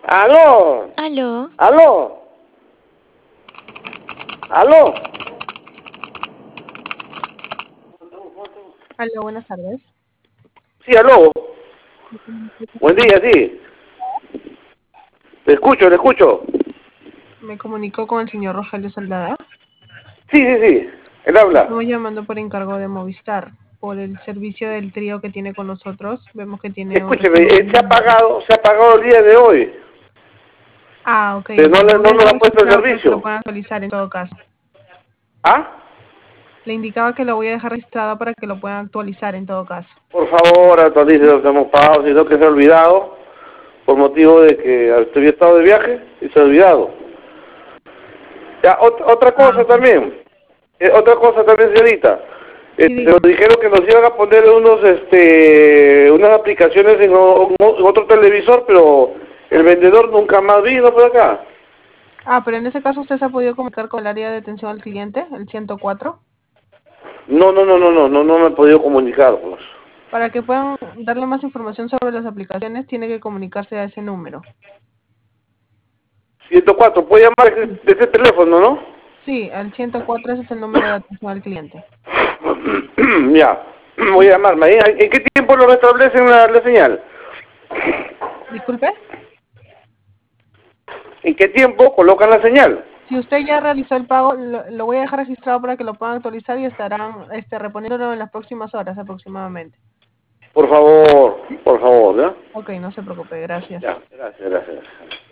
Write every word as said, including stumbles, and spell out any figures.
Aló, Aló, aló, aló. Aló, buenas tardes. Sí, aló. Buen día, sí. Le escucho, le escucho. Me comunicó con el señor Rogelio Saldada. Sí, sí, sí. Él habla. Estamos llamando por encargo de Movistar, por el servicio del trío que tiene con nosotros. Vemos que tiene un Escúcheme, él se restaurante. ha pagado, se ha pagado el día de hoy, Ah, ok, pero ok. no, le- Lo voy no a nos dejar ha puesto el registrado para que lo servicio. puedan actualizar en todo caso. ¿Ah? Le indicaba que lo voy a dejar registrado para que lo puedan actualizar en todo caso. Por favor, actualice lo que hemos pagado, sino que se ha olvidado, por motivo de que había estado de viaje y se ha olvidado. Ya, ot- otra Ah, cosa ok. también, eh, otra cosa también, señorita. Sí, Este, nos dígame. dijeron que nos iban a poner unos, este, unas aplicaciones en, o- en otro televisor, pero el vendedor nunca más vino por acá. Ah, pero en ese caso usted se ha podido comunicar con el área de atención al cliente, el ciento cuatro, No, no, no, no, no, no, no me he podido comunicar, pues. para que puedan darle más información sobre las aplicaciones, tiene que comunicarse a ese número. ciento cuatro, puede llamar de de ese teléfono, ¿no? Sí, al ciento cuatro ese es el número de atención al cliente. Ya, voy a llamarme ahí. ¿En qué tiempo lo restablecen la, la señal? Disculpe. ¿En qué tiempo colocan la señal? Si usted ya realizó el pago, lo, lo voy a dejar registrado para que lo puedan actualizar y estarán este, reponiéndolo en las próximas horas aproximadamente. Por favor, por favor, ¿ya? Ok, no se preocupe, gracias. Ya, gracias, gracias.